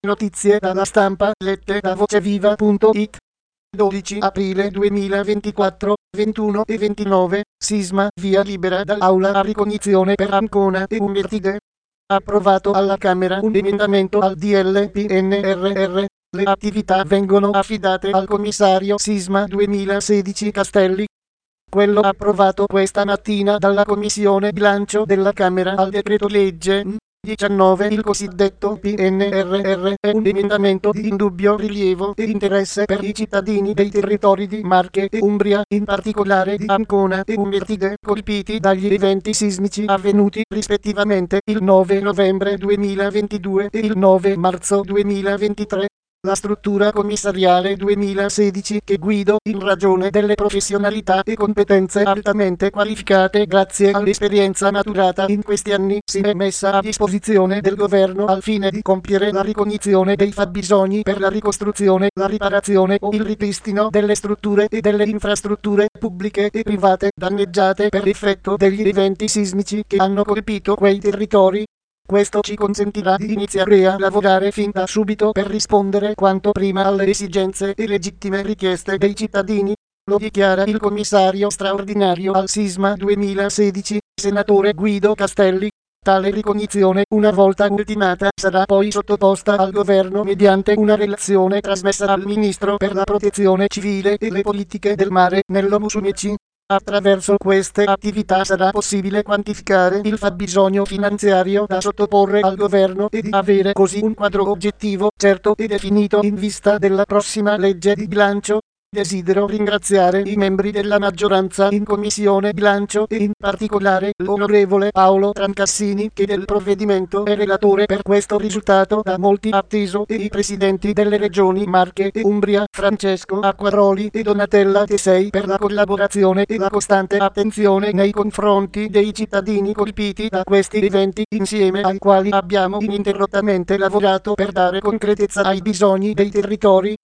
Notizie dalla stampa lette da voceviva.it. 12 aprile 2024, 21 e 29, sisma, via libera dall'aula a ricognizione per Ancona e Umbertide. Approvato alla Camera un emendamento al DL PNRR. Le attività vengono affidate al commissario Sisma 2016 Castelli. Quello approvato questa mattina dalla Commissione Bilancio della Camera al decreto legge 19, il cosiddetto PNRR, è un emendamento di indubbio rilievo e interesse per i cittadini dei territori di Marche e Umbria, in particolare di Ancona e Umbertide, colpiti dagli eventi sismici avvenuti rispettivamente il 9 novembre 2022 e il 9 marzo 2023. La struttura commissariale 2016 che guido, in ragione delle professionalità e competenze altamente qualificate grazie all'esperienza maturata in questi anni, si è messa a disposizione del governo al fine di compiere la ricognizione dei fabbisogni per la ricostruzione, la riparazione o il ripristino delle strutture e delle infrastrutture pubbliche e private danneggiate per effetto degli eventi sismici che hanno colpito quei territori. Questo ci consentirà di iniziare a lavorare fin da subito per rispondere quanto prima alle esigenze e legittime richieste dei cittadini. Lo dichiara il commissario straordinario al Sisma 2016, senatore Guido Castelli. Tale ricognizione, una volta ultimata, sarà poi sottoposta al governo mediante una relazione trasmessa al Ministro per la Protezione Civile e le Politiche del Mare, Nello Musumeci. Attraverso queste attività sarà possibile quantificare il fabbisogno finanziario da sottoporre al governo e di avere così un quadro oggettivo, certo e definito in vista della prossima legge di bilancio. Desidero ringraziare i membri della maggioranza in Commissione Bilancio e in particolare l'onorevole Paolo Trancassini, che del provvedimento è relatore per questo risultato da molti atteso, e i presidenti delle regioni Marche e Umbria, Francesco Acquaroli e Donatella Tesei, per la collaborazione e la costante attenzione nei confronti dei cittadini colpiti da questi eventi, insieme ai quali abbiamo ininterrottamente lavorato per dare concretezza ai bisogni dei territori.